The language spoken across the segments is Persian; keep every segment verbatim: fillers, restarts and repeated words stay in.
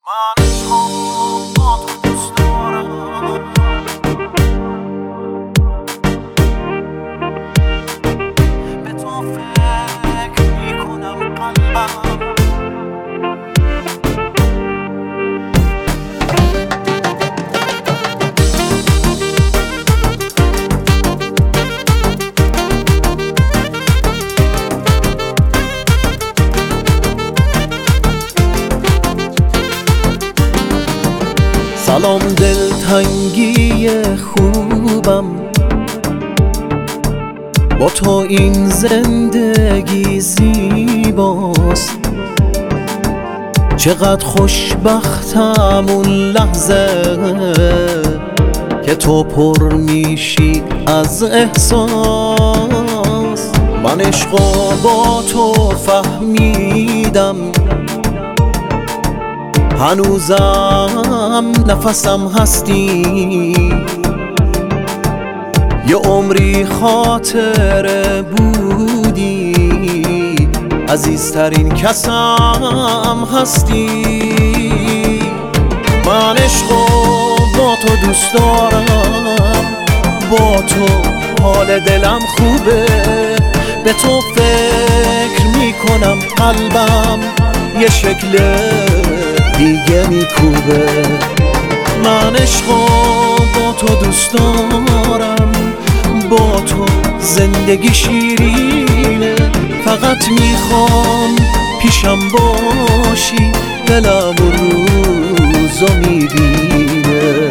من عشقم با تو دوست دارم، به تو فکر میکنم قلبم. سلام دلتنگی خوبم، با تو این زندگی زیباست. چقدر خوشبختم اون لحظه که تو پر میشی از احساس. من عشقو با تو فهمیدم، هنوزم نفسم هستی. یه عمری خاطره بودی، عزیزترین کسم هستی. من عشقو با تو دوست دارم، با تو حال دلم خوبه. به تو فکر میکنم قلبم یه شکل دیگه میکوبه. من عشقو با تو دوست دارم، با تو زندگی شیرینه. فقط میخوام پیشم باشی، دلم و روزو میبینه.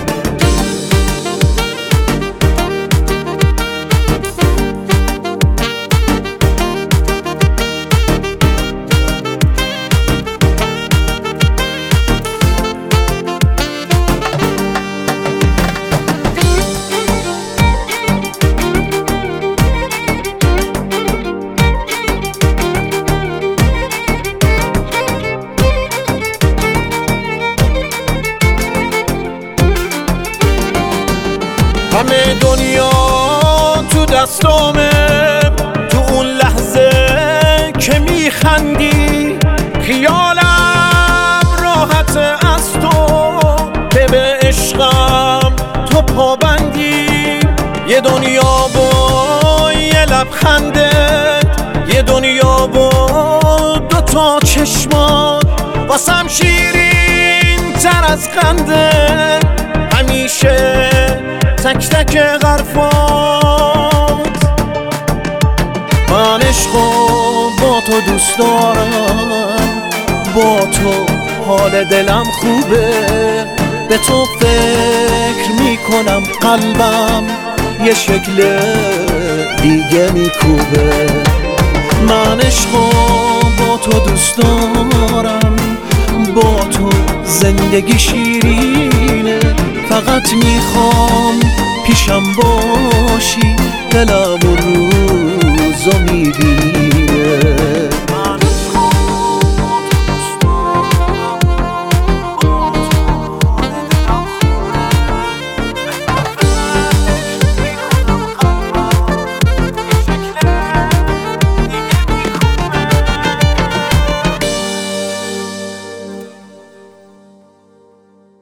همه دنیا تو دستامه، تو اون لحظه که میخندی خیالم راحت از تو، که به عشقم تو پابندی. یه دنیا با یه لبخندت، یه دنیا با دوتا چشمات، واسم شیرین تر از خنده همیشه تک تک غرفات. من عشقو با تو دوست دارم، با تو حال دلم خوبه. به تو فکر میکنم قلبم یه شکل دیگه میکوبه. من عشقو با تو دوست دارم، با تو زندگی شیرینه. فقط میخوام پیشم باشی، دلم و روزو میبینی.